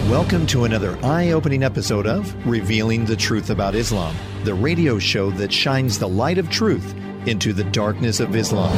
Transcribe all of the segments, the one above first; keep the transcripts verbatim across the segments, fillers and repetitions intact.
Welcome to another eye-opening episode of Revealing the Truth About Islam, the radio show that shines the light of truth into the darkness of Islam.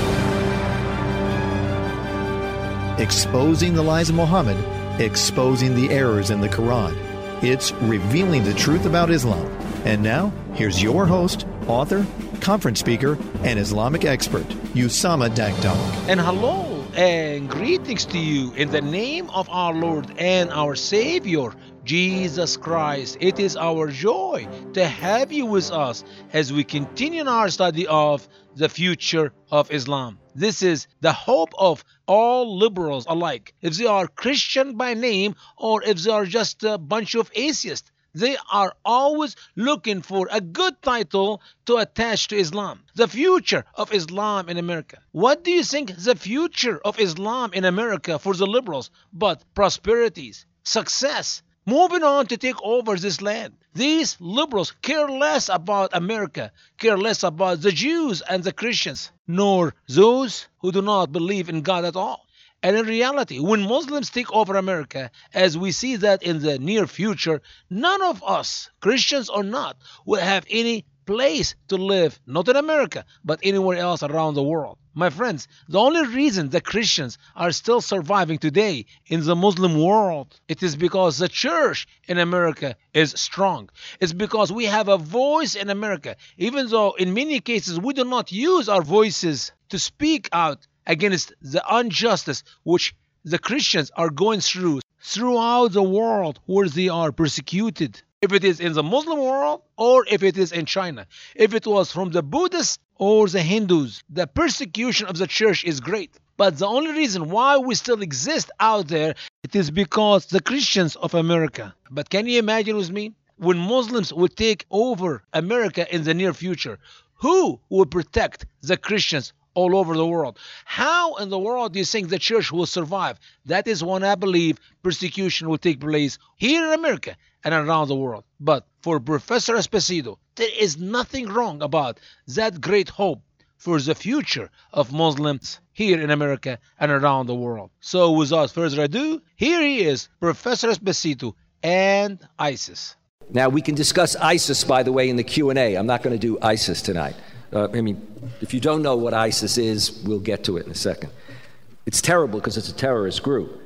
Exposing the lies of Muhammad, exposing the errors in the Quran. It's Revealing the Truth About Islam. And now, here's your host, author, conference speaker, and Islamic expert, Usama Dakdok. And hello and greetings to you in the name of our Lord and our Savior, Jesus Christ. It is our joy to have you with us as we continue in our study of the future of Islam. This is the hope of all liberals alike, if they are Christian by name or if they are just a bunch of atheists. They are always looking for a good title to attach to Islam. The future of Islam in America. What do you think the future of Islam in America for the liberals? But prosperities, success, moving on to take over this land. These liberals care less about America, care less about the Jews and the Christians, nor those who do not believe in God at all. And in reality, when Muslims take over America, as we see that in the near future, none of us, Christians or not, will have any place to live, not in America, but anywhere else around the world. My friends, the only reason the Christians are still surviving today in the Muslim world, it is because the church in America is strong. It's because we have a voice in America, even though in many cases we do not use our voices to speak out against the injustice which the Christians are going through throughout the world where they are persecuted. If it is in the Muslim world or if it is in China, if it was from the Buddhists or the Hindus, the persecution of the church is great. But the only reason why we still exist out there, it is because the Christians of America. But can you imagine with me? When Muslims would take over America in the near future, who will protect the Christians all over the world? How in the world do you think the church will survive? That is when I believe persecution will take place here in America and around the world. But for Professor Esposito, there is nothing wrong about that great hope for the future of Muslims here in America and around the world. So without further ado, here he is, Professor Esposito and ISIS. Now we can discuss ISIS, by the way, in the Q and A. I'm not going to do ISIS tonight. Uh, I mean, if you don't know what ISIS is, we'll get to it in a second. It's terrible because it's a terrorist group.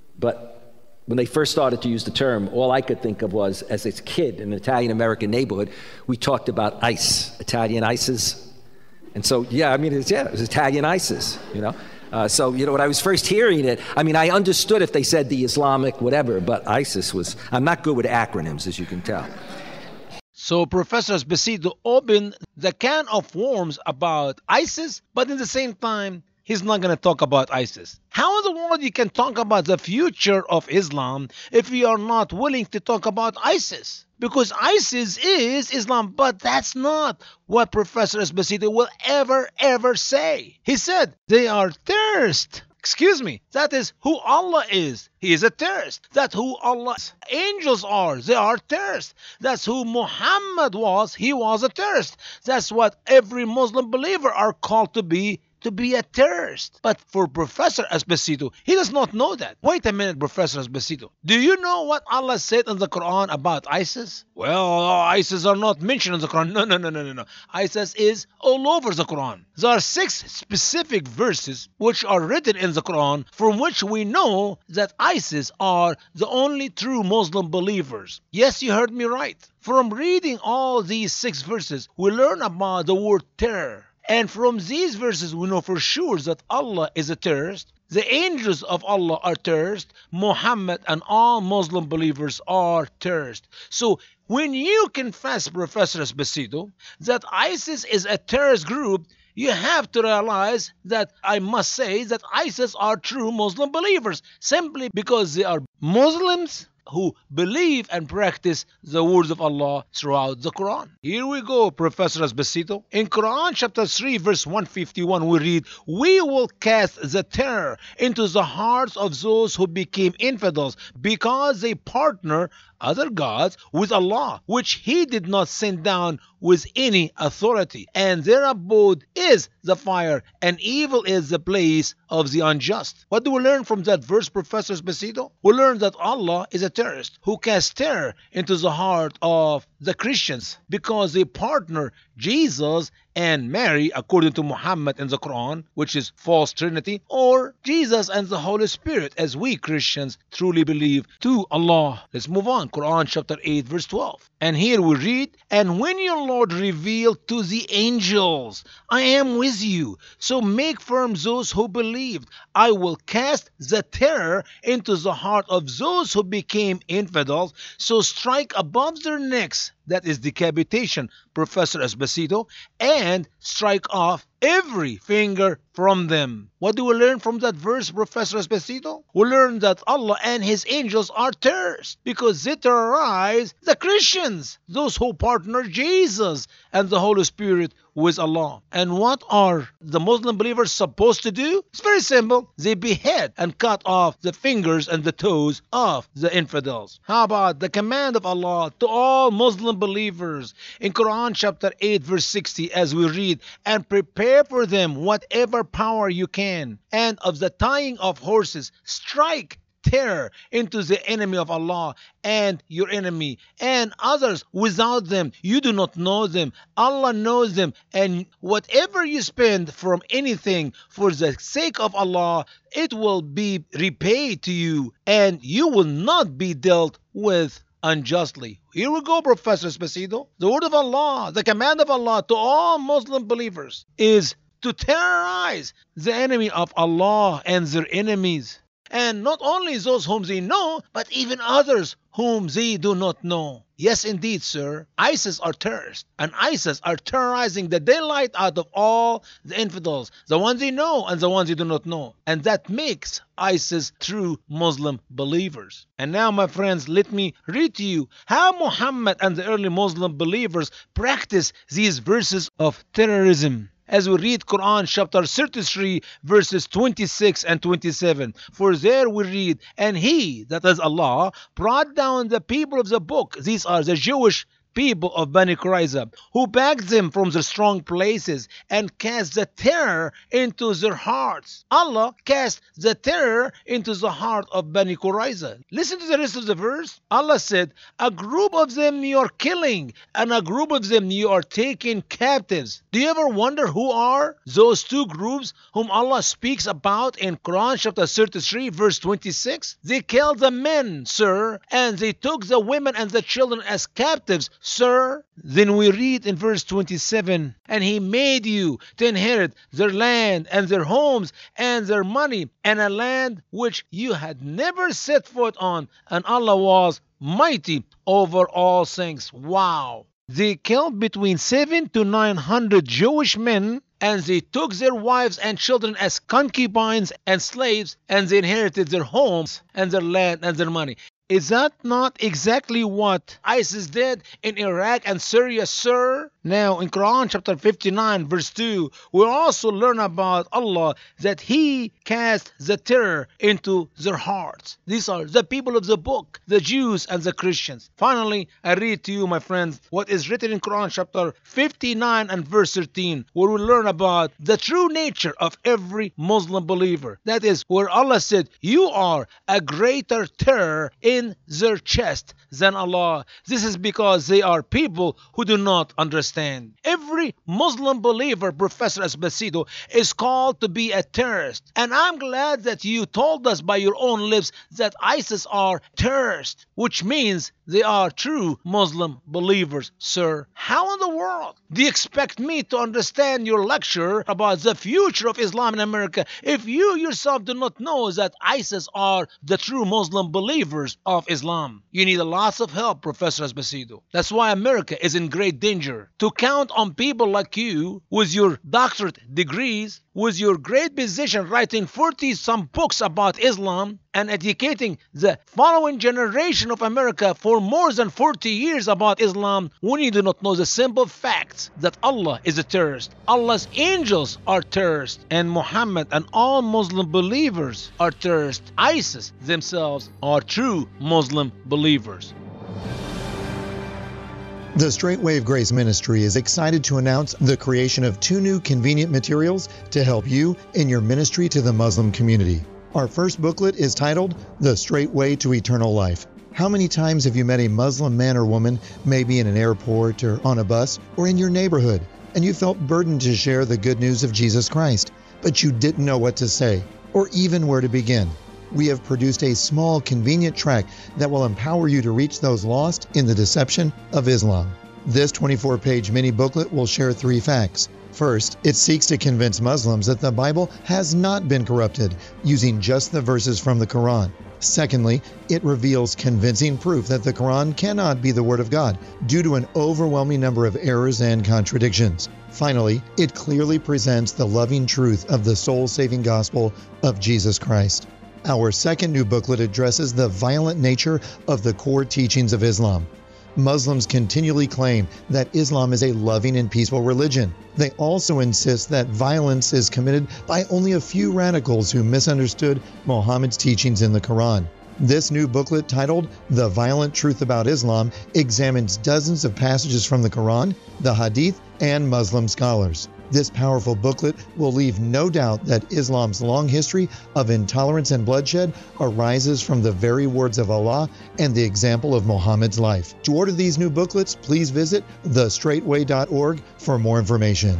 But when they first started to use the term, all I could think of was, as a kid in an Italian-American neighborhood, we talked about ICE, Italian ISIS. And so, yeah, I mean, it's, yeah, it was Italian ISIS, you know. Uh, so, you know, when I was first hearing it, I mean, I understood if they said the Islamic whatever, but ISIS was, I'm not good with acronyms, as you can tell. So Professor Esposito opened the can of worms about ISIS, but at the same time, he's not going to talk about ISIS. How in the world you can talk about the future of Islam if you are not willing to talk about ISIS? Because ISIS is Islam, but that's not what Professor Esposito will ever, ever say. He said they are terrorists. Excuse me, that is who Allah is. He is a terrorist. That's who Allah's angels are. They are terrorists. That's who Muhammad was. He was a terrorist. That's what every Muslim believer are called to be, to be a terrorist. But for Professor Esposito, he does not know that. Wait a minute, Professor Esposito. Do you know what Allah said in the Quran about ISIS? Well, ISIS are not mentioned in the Quran. No, no, no, no, no, no. ISIS is all over the Quran. There are six specific verses which are written in the Quran from which we know that ISIS are the only true Muslim believers. Yes, you heard me right. From reading all these six verses, we learn about the word terror. And from these verses, we know for sure that Allah is a terrorist. The angels of Allah are terrorists. Muhammad and all Muslim believers are terrorists. So when you confess, Professor Esposito, that ISIS is a terrorist group, you have to realize that I must say that ISIS are true Muslim believers simply because they are Muslims who believe and practice the words of Allah throughout the Quran. Here we go, Professor Esposito. In Quran chapter three, verse one fifty-one, we read, "We will cast the terror into the hearts of those who became infidels because they partner other gods with Allah, which He did not send down with any authority, and their abode is the fire, and evil is the place of the unjust. What do we learn from that verse, Professor Esposito? We learn that Allah is a terrorist who casts terror into the heart of the Christians because they partner Jesus and Mary, according to Muhammad in the Quran, which is false trinity, or Jesus and the Holy Spirit, as we Christians truly believe to Allah. Let's move on. Quran chapter eight verse twelve. And here we read, and when your Lord revealed to the angels, I am with you, so make firm those who believed. I will cast the terror into the heart of those who became infidels, so strike above their necks, that is decapitation, Professor Esposito, and strike off every finger from them. What do we learn from that verse, Professor Esposito? We learn that Allah and His angels are terrorists because they terrorize the Christians, those who partner Jesus and the Holy Spirit with Allah. And what are the Muslim believers supposed to do? It's very simple. They behead and cut off the fingers and the toes of the infidels. How about the command of Allah to all Muslim believers in Quran chapter eight verse sixty, as we read, and prepare for them whatever power you can, and of the tying of horses, strike terror into the enemy of Allah and your enemy and others without them. You do not know them. Allah knows them. And whatever you spend from anything for the sake of Allah, it will be repaid to you and you will not be dealt with unjustly. Here we go, Professor Esposito. The word of Allah, the command of Allah to all Muslim believers is to terrorize the enemy of Allah and their enemies. And not only those whom they know, but even others whom they do not know. Yes, indeed, sir. ISIS are terrorists. And ISIS are terrorizing the daylight out of all the infidels, the ones they know and the ones they do not know. And that makes ISIS true Muslim believers. And now, my friends, let me read to you how Muhammad and the early Muslim believers practice these verses of terrorism. As we read Quran chapter thirty-three verses twenty-six and twenty-seven. For there we read, and He, that is Allah, brought down the people of the book. These are the Jewish people of Bani Qurayza, who backed them from their strong places and cast the terror into their hearts. Allah cast the terror into the heart of Bani Qurayza. Listen to the rest of the verse. Allah said, a group of them you are killing, and a group of them you are taking captives. Do you ever wonder who are those two groups whom Allah speaks about in Quran chapter thirty-three verse twenty-six? They killed the men, sir, and they took the women and the children as captives, sir. Then we read in verse twenty-seven, and He made you to inherit their land and their homes and their money, and a land which you had never set foot on, and Allah was mighty over all things. Wow. They killed between seven to nine hundred Jewish men, and they took their wives and children as concubines and slaves, and they inherited their homes and their land and their money. Is that not exactly what ISIS did in Iraq and Syria, sir? Now, in Quran chapter fifty-nine verse two, we also learn about Allah that He cast the terror into their hearts. These are the people of the book, the Jews and the Christians. Finally, I read to you, my friends, what is written in Quran chapter fifty-nine and verse thirteen, where we learn about the true nature of every Muslim believer. That is where Allah said, you are a greater terror in their chest than Allah. This is because they are people who do not understand. Every Muslim believer, Professor Esposito, is called to be a terrorist. And I'm glad that you told us by your own lips that ISIS are terrorists, which means they are true Muslim believers, sir. How in the world do you expect me to understand your lecture about the future of Islam in America if you yourself do not know that ISIS are the true Muslim believers of Islam? You need a lot of help, Professor Esposito. That's why America is in great danger. To count on people like you with your doctorate degrees, with your great position writing forty some books about Islam and educating the following generation of America for more than forty years about Islam, when you do not know the simple facts that Allah is a terrorist, Allah's angels are terrorists, and Muhammad and all Muslim believers are terrorists. ISIS themselves are true Muslim believers. The Straight Way of Grace Ministry is excited to announce the creation of two new convenient materials to help you in your ministry to the Muslim community. Our first booklet is titled The Straight Way to Eternal Life. How many times have you met a Muslim man or woman, maybe in an airport or on a bus or in your neighborhood, and you felt burdened to share the good news of Jesus Christ, but you didn't know what to say or even where to begin? We have produced a small, convenient tract that will empower you to reach those lost in the deception of Islam. This twenty-four page mini booklet will share three facts. First, it seeks to convince Muslims that the Bible has not been corrupted, using just the verses from the Quran. Secondly, it reveals convincing proof that the Quran cannot be the Word of God due to an overwhelming number of errors and contradictions. Finally, it clearly presents the loving truth of the soul-saving gospel of Jesus Christ. Our second new booklet addresses the violent nature of the core teachings of Islam. Muslims continually claim that Islam is a loving and peaceful religion. They also insist that violence is committed by only a few radicals who misunderstood Muhammad's teachings in the Quran. This new booklet, titled The Violent Truth About Islam, examines dozens of passages from the Quran, the Hadith, and Muslim scholars. This powerful booklet will leave no doubt that Islam's long history of intolerance and bloodshed arises from the very words of Allah and the example of Muhammad's life. To order these new booklets, please visit the straight way dot org for more information.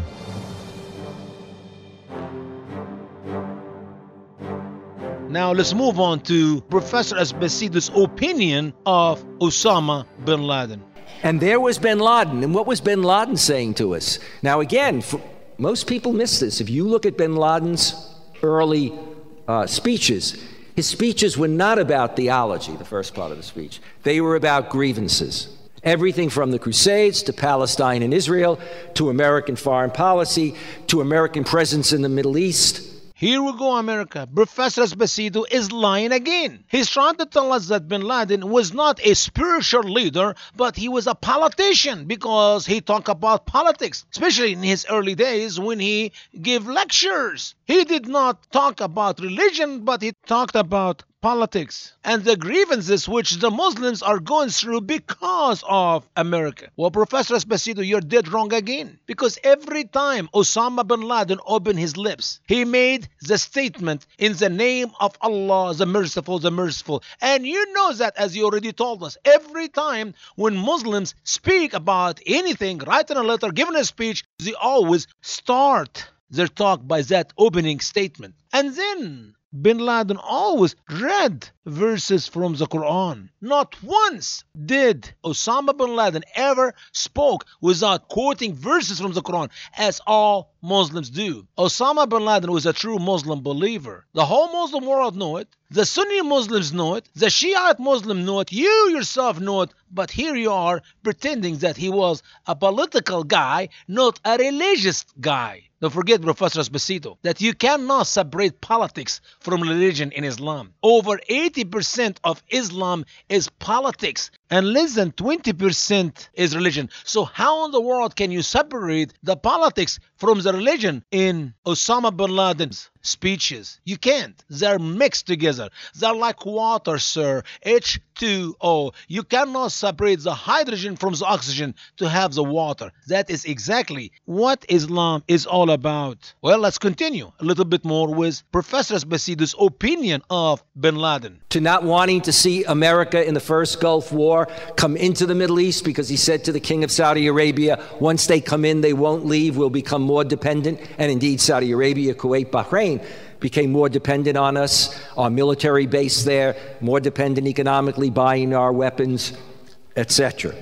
Now let's move on to Professor Esposito's opinion of Osama bin Laden. And there was bin Laden. And what was bin Laden saying to us? Now again, for, most people miss this. If you look at bin Laden's early uh, speeches, his speeches were not about theology, the first part of the speech. They were about grievances. Everything from the Crusades to Palestine and Israel, to American foreign policy, to American presence in the Middle East. Here we go, America. Professor Esposito is lying again. He's trying to tell us that bin Laden was not a spiritual leader, but he was a politician because he talked about politics, especially in his early days when he gave lectures. He did not talk about religion, but he talked about politics and the grievances which the Muslims are going through because of America. Well, Professor Esposito, you're dead wrong again. Because every time Osama bin Laden opened his lips, he made the statement, in the name of Allah, the merciful, the merciful. And you know that, as you already told us, every time when Muslims speak about anything, writing a letter, giving a speech, they always start their talk by that opening statement. And then bin Laden always read verses from the Quran. Not once did Osama bin Laden ever spoke without quoting verses from the Quran, as all Muslims do. Osama bin Laden was a true Muslim believer. The whole Muslim world know it. The Sunni Muslims know it. The Shiite Muslims know it. You yourself know it. But here you are pretending that he was a political guy, not a religious guy. Don't forget, Professor Esposito, that you cannot separate politics from religion in Islam. Over eighty percent of Islam is politics, and less than twenty percent is religion. So how in the world can you separate the politics from the religion in Osama bin Laden's speeches? You can't. They're mixed together. They're like water, sir. H two O. You cannot separate the hydrogen from the oxygen to have the water. That is exactly what Islam is all about. Well, let's continue a little bit more with Professor Esposito's opinion of bin Laden. To not wanting to see America in the first Gulf War come into the Middle East because he said to the King of Saudi Arabia, once they come in, they won't leave, we'll become more dependent. And indeed, Saudi Arabia, Kuwait, Bahrain became more dependent on us, our military base there, more dependent economically, buying our weapons, et cetera.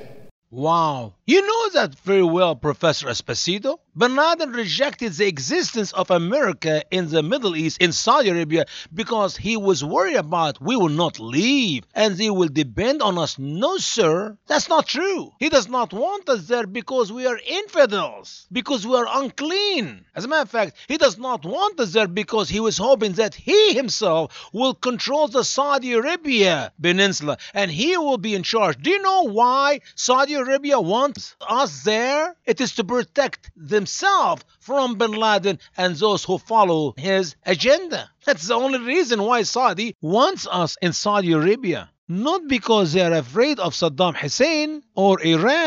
Wow. You know that very well, Professor Esposito. Bin Laden rejected the existence of America in the Middle East, in Saudi Arabia, because he was worried about we will not leave and they will depend on us. No, sir. That's not true. He does not want us there because we are infidels, because we are unclean. As a matter of fact, he does not want us there because he was hoping that he himself will control the Saudi Arabia peninsula and he will be in charge. Do you know why Saudi Arabia wants us there? It is to protect themselves from bin Laden and those who follow his agenda. That's the only reason why Saudi wants us in Saudi Arabia. Not because they are afraid of Saddam Hussein or Iran.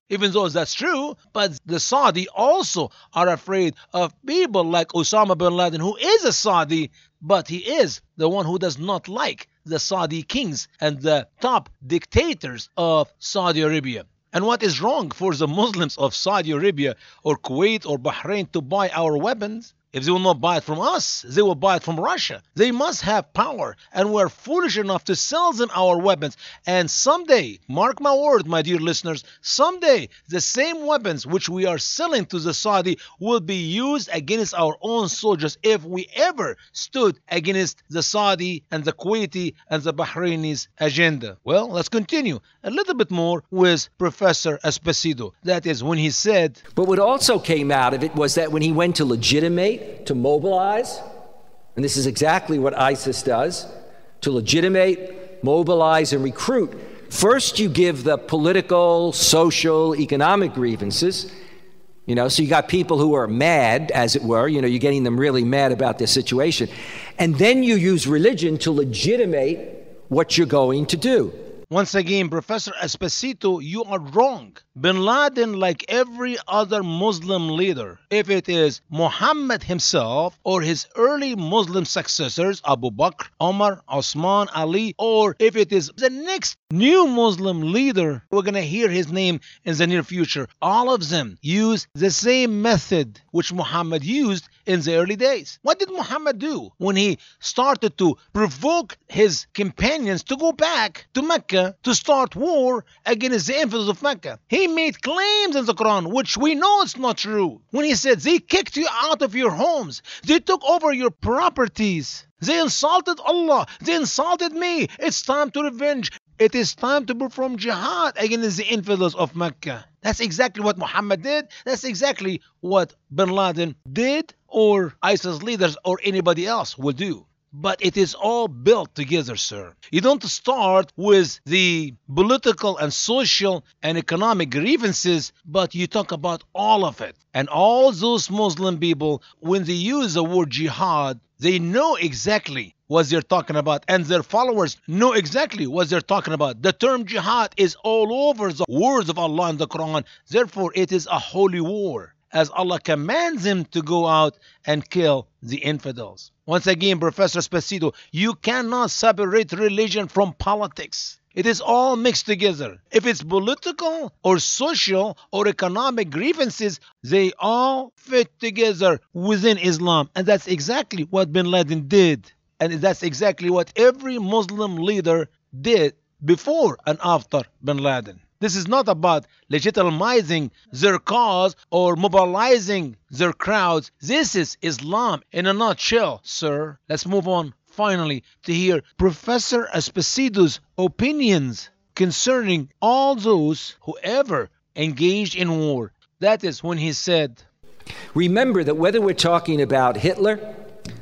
Even though that's true, but the Saudi also are afraid of people like Osama bin Laden, who is a Saudi, but he is the one who does not like the Saudi kings and the top dictators of Saudi Arabia. And what is wrong for the Muslims of Saudi Arabia or Kuwait or Bahrain to buy our weapons? If they will not buy it from us, they will buy it from Russia. They must have power, and we're foolish enough to sell them our weapons. And someday, mark my word, my dear listeners, someday the same weapons which we are selling to the Saudi will be used against our own soldiers if we ever stood against the Saudi and the Kuwaiti and the Bahrainis agenda. Well, let's continue a little bit more with Professor Esposito. That is when he said, but what also came out of it was that when he went to legitimate, to mobilize, and this is exactly what ISIS does, to legitimate, mobilize, and recruit. First, you give the political, social, economic grievances, you know, so you got people who are mad, as it were, you know, you're getting them really mad about their situation. And then you use religion to legitimate what you're going to do. Once again, Professor Esposito, you are wrong. Bin Laden, like every other Muslim leader, if it is Muhammad himself or his early Muslim successors, Abu Bakr, Omar, Osman, Ali, or if it is the next new Muslim leader, we're going to hear his name in the near future. All of them use the same method which Muhammad used in the early days. What did Muhammad do when he started to provoke his companions to go back to Mecca to start war against the infidels of Mecca? He made claims in the Quran which we know it's not true. When he said they kicked you out of your homes, they took over your properties, they insulted Allah, they insulted me. It's time to revenge. It is time to perform jihad against the infidels of Mecca. That's exactly what Muhammad did. That's exactly what Bin Laden did, or ISIS leaders or anybody else will do. But it is all built together, sir. You don't start with the political and social and economic grievances, but you talk about all of it. And all those Muslim people, when they use the word jihad, they know exactly what they're talking about, and their followers know exactly what they're talking about. The term jihad is all over the words of Allah in the Quran. Therefore, it is a holy war, as Allah commands him to go out and kill the infidels. Once again, Professor Esposito, you cannot separate religion from politics. It is all mixed together. If it's political or social or economic grievances, they all fit together within Islam. And that's exactly what Bin Laden did. And that's exactly what every Muslim leader did before and after Bin Laden. This is not about legitimizing their cause or mobilizing their crowds. This is Islam in a nutshell, sir. Let's move on finally to hear Professor Esposito's opinions concerning all those who ever engaged in war. That is when he said, remember that whether we're talking about Hitler,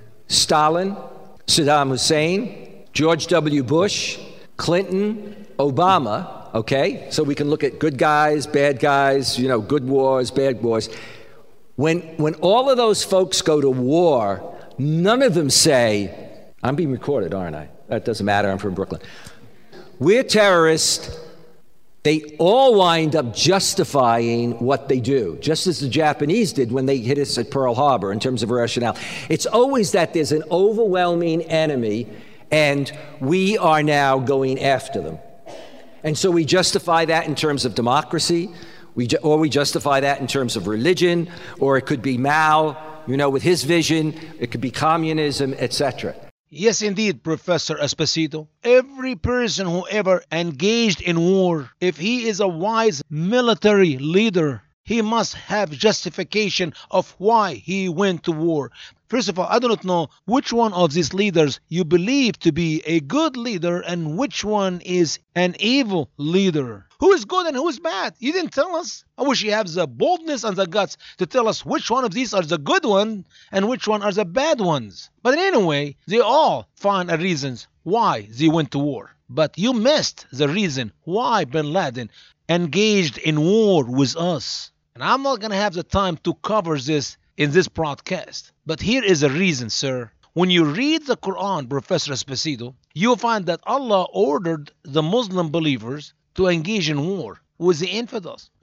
Stalin, Saddam Hussein, George W. Bush, Clinton, Obama, okay? So we can look at good guys, bad guys, you know, good wars, bad wars. When, when all of those folks go to war, none of them say, I'm being recorded, aren't I? That doesn't matter, I'm from Brooklyn. We're terrorists. They all wind up justifying what they do, just as the Japanese did when they hit us at Pearl Harbor in terms of rationale. It's always that there's an overwhelming enemy, and we are now going after them. And so we justify that in terms of democracy, we ju- or we justify that in terms of religion, or it could be Mao, you know, with his vision, it could be communism, et cetera. Yes, indeed, Professor Esposito. Every person who ever engaged in war, if he is a wise military leader, he must have justification of why he went to war. First of all, I do not know which one of these leaders you believe to be a good leader and which one is an evil leader. Who is good and who is bad? You didn't tell us. I wish you have the boldness and the guts to tell us which one of these are the good one and which one are the bad ones. But anyway, they all find a reasons why they went to war. But you missed the reason why Bin Laden engaged in war with us. And I'm not going to have the time to cover this in this broadcast. But here is a reason, sir. When you read the Quran, Professor Esposito, you'll find that Allah ordered the Muslim believers to engage in war with the infidels.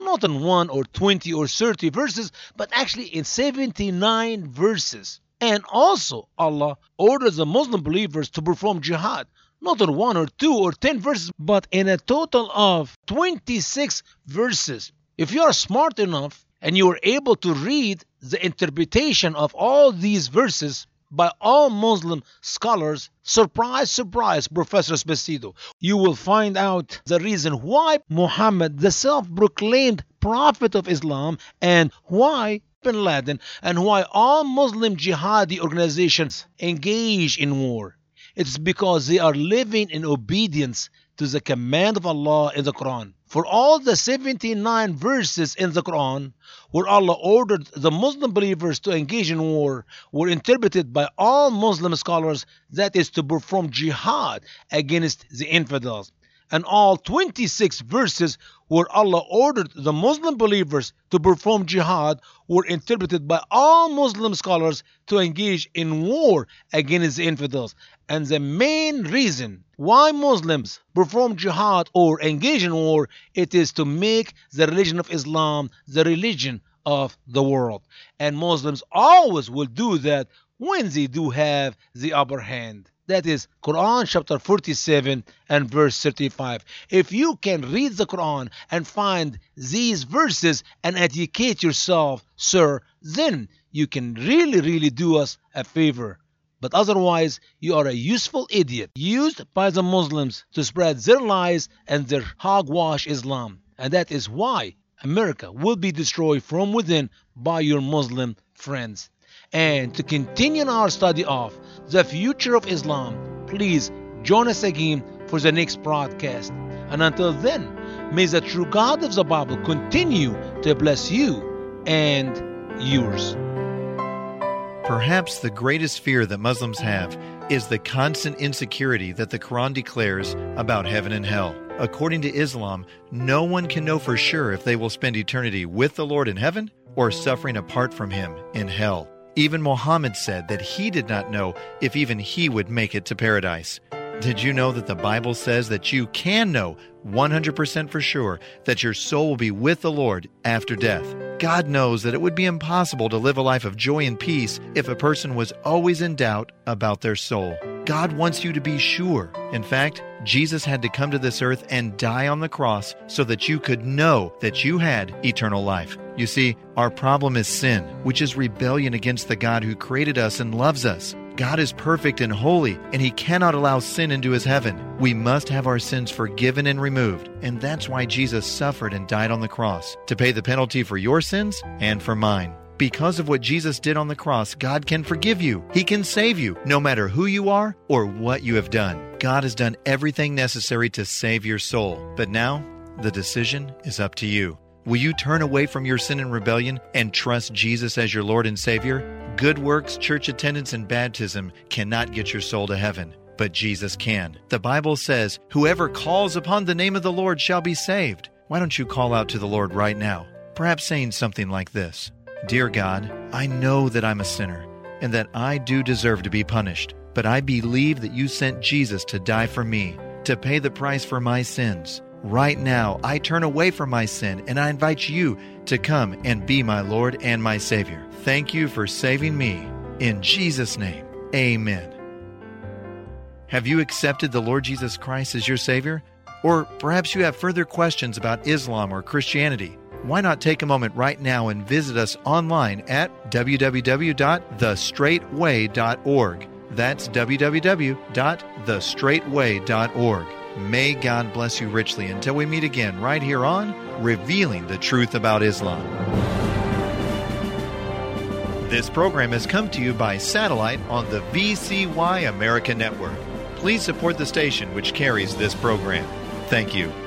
not in one or twenty or thirty verses, but actually in seventy-nine verses. And also, Allah orders the Muslim believers to perform jihad, not in one or two or ten verses, but in a total of twenty-six verses. If you are smart enough and you are able to read the interpretation of all these verses by all Muslim scholars, surprise, surprise, Professor Esposito, you will find out the reason why Muhammad, the self-proclaimed prophet of Islam, and why Bin Laden, and why all Muslim jihadi organizations engage in war. It's because they are living in obedience to the command of Allah in the Quran. For all the seventy-nine verses in the Quran where Allah ordered the Muslim believers to engage in war were interpreted by all Muslim scholars, that is, to perform jihad against the infidels. And all twenty-six verses where Allah ordered the Muslim believers to perform jihad were interpreted by all Muslim scholars to engage in war against the infidels. And the main reason why Muslims perform jihad or engage in war, it is to make the religion of Islam the religion of the world. And Muslims always will do that when they do have the upper hand. That is Quran chapter forty-seven and verse thirty-five. If you can read the Quran and find these verses and educate yourself, sir, then you can really, really do us a favor. But otherwise, you are a useful idiot used by the Muslims to spread their lies and their hogwash Islam. And that is why America will be destroyed from within by your Muslim friends. And to continue our study of the future of Islam, please join us again for the next broadcast. And until then, may the true God of the Bible continue to bless you and yours. Perhaps the greatest fear that Muslims have is the constant insecurity that the Quran declares about heaven and hell. According to Islam, no one can know for sure if they will spend eternity with the Lord in heaven or suffering apart from Him in hell. Even Muhammad said that he did not know if even he would make it to paradise. Did you know that the Bible says that you can know one hundred percent for sure that your soul will be with the Lord after death? God knows that it would be impossible to live a life of joy and peace if a person was always in doubt about their soul. God wants you to be sure. In fact, Jesus had to come to this earth and die on the cross so that you could know that you had eternal life. You see, our problem is sin, which is rebellion against the God who created us and loves us. God is perfect and holy, and He cannot allow sin into His heaven. We must have our sins forgiven and removed, and that's why Jesus suffered and died on the cross, to pay the penalty for your sins and for mine. Because of what Jesus did on the cross, God can forgive you. He can save you, no matter who you are or what you have done. God has done everything necessary to save your soul. But now, the decision is up to you. Will you turn away from your sin and rebellion and trust Jesus as your Lord and Savior? Good works, church attendance, and baptism cannot get your soul to heaven, but Jesus can. The Bible says, "Whoever calls upon the name of the Lord shall be saved." Why don't you call out to the Lord right now? Perhaps saying something like this: Dear God, I know that I'm a sinner and that I do deserve to be punished, but I believe that you sent Jesus to die for me, to pay the price for my sins. Right now, I turn away from my sin and I invite you to come and be my Lord and my Savior. Thank you for saving me. In Jesus' name, amen. Have you accepted the Lord Jesus Christ as your Savior? Or perhaps you have further questions about Islam or Christianity. Why not take a moment right now and visit us online at w w w dot the straight way dot org. That's w w w dot the straight way dot org. May God bless you richly until we meet again right here on Revealing the Truth About Islam. This program has come to you by satellite on the V C Y America Network. Please support the station which carries this program. Thank you.